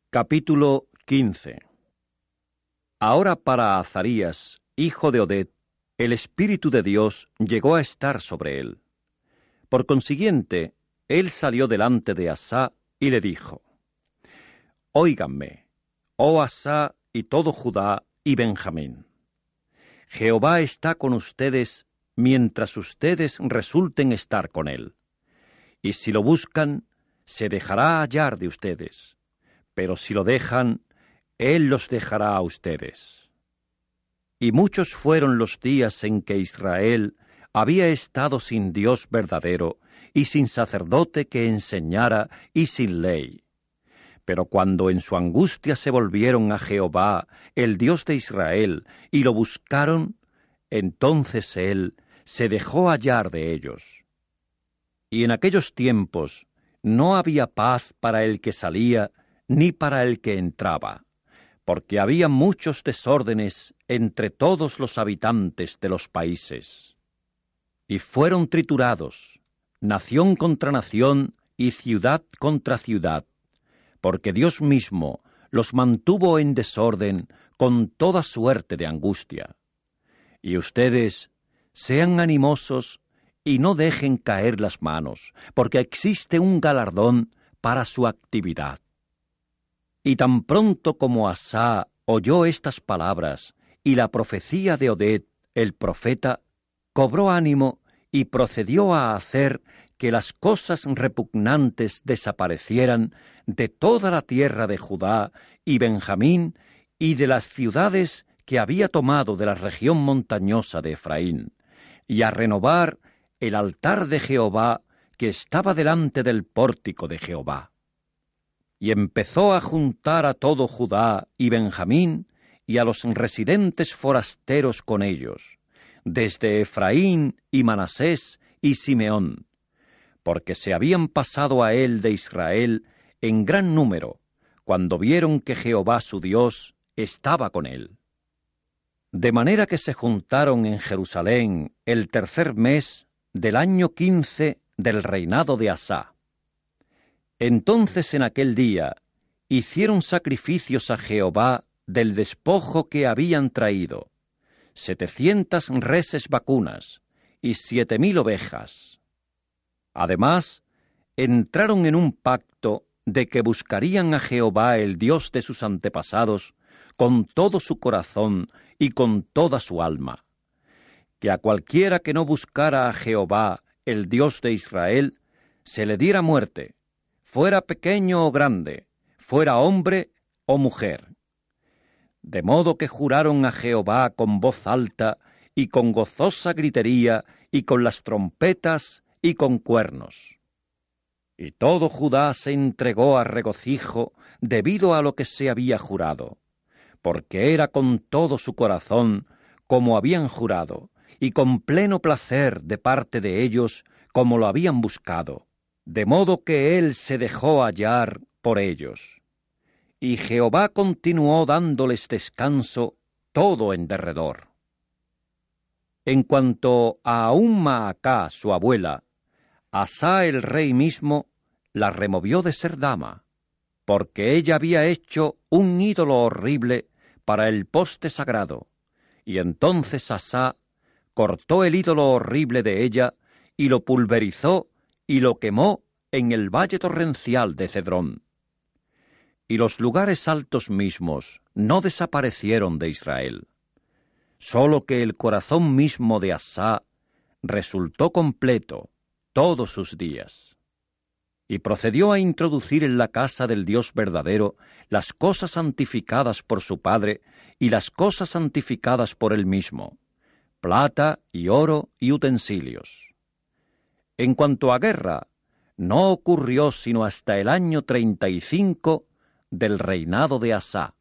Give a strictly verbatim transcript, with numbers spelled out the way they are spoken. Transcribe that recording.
Capítulo quince. Ahora para Azarías, hijo de Oded, el Espíritu de Dios llegó a estar sobre él. Por consiguiente, él salió delante de Asá y le dijo: Óiganme, oh Asá y todo Judá y Benjamín. Jehová está con ustedes mientras ustedes resulten estar con él. Y si lo buscan, se dejará hallar de ustedes. Pero si lo dejan, él los dejará a ustedes. Y muchos fueron los días en que Israel había estado sin Dios verdadero, y sin sacerdote que enseñara, y sin ley. Pero cuando en su angustia se volvieron a Jehová, el Dios de Israel, y lo buscaron, entonces él se dejó hallar de ellos. Y en aquellos tiempos no había paz para el que salía, ni para el que entraba, porque había muchos desórdenes entre todos los habitantes de los países. Y fueron triturados, nación contra nación y ciudad contra ciudad, porque Dios mismo los mantuvo en desorden con toda suerte de angustia. Y ustedes sean animosos y no dejen caer las manos, porque existe un galardón para su actividad. Y tan pronto como Asá oyó estas palabras y la profecía de Oded, el profeta, cobró ánimo y procedió a hacer que las cosas repugnantes desaparecieran de toda la tierra de Judá y Benjamín y de las ciudades que había tomado de la región montañosa de Efraín, y a renovar el altar de Jehová que estaba delante del pórtico de Jehová. Y empezó a juntar a todo Judá y Benjamín y a los residentes forasteros con ellos, desde Efraín y Manasés y Simeón, porque se habían pasado a él de Israel en gran número, cuando vieron que Jehová su Dios estaba con él. De manera que se juntaron en Jerusalén el tercer mes del año quince del reinado de Asá. Entonces en aquel día hicieron sacrificios a Jehová del despojo que habían traído, setecientas reses vacunas y siete mil ovejas. Además, entraron en un pacto de que buscarían a Jehová el Dios de sus antepasados con todo su corazón y con toda su alma, que a cualquiera que no buscara a Jehová el Dios de Israel se le diera muerte, fuera pequeño o grande, fuera hombre o mujer. De modo que juraron a Jehová con voz alta y con gozosa gritería y con las trompetas y con cuernos. Y todo Judá se entregó a regocijo debido a lo que se había jurado, porque era con todo su corazón como habían jurado, y con pleno placer de parte de ellos como lo habían buscado, de modo que él se dejó hallar por ellos. Y Jehová continuó dándoles descanso todo en derredor. En cuanto a Aún Maacá, su abuela, Asá el rey mismo la removió de ser dama, porque ella había hecho un ídolo horrible para el poste sagrado, y entonces Asá cortó el ídolo horrible de ella y lo pulverizó y lo quemó en el valle torrencial de Cedrón. Y los lugares altos mismos no desaparecieron de Israel, sólo que el corazón mismo de Asá resultó completo todos sus días. Y procedió a introducir en la casa del Dios verdadero las cosas santificadas por su padre y las cosas santificadas por él mismo, plata y oro y utensilios. En cuanto a guerra, no ocurrió sino hasta el año treinta y cinco del reinado de Asá.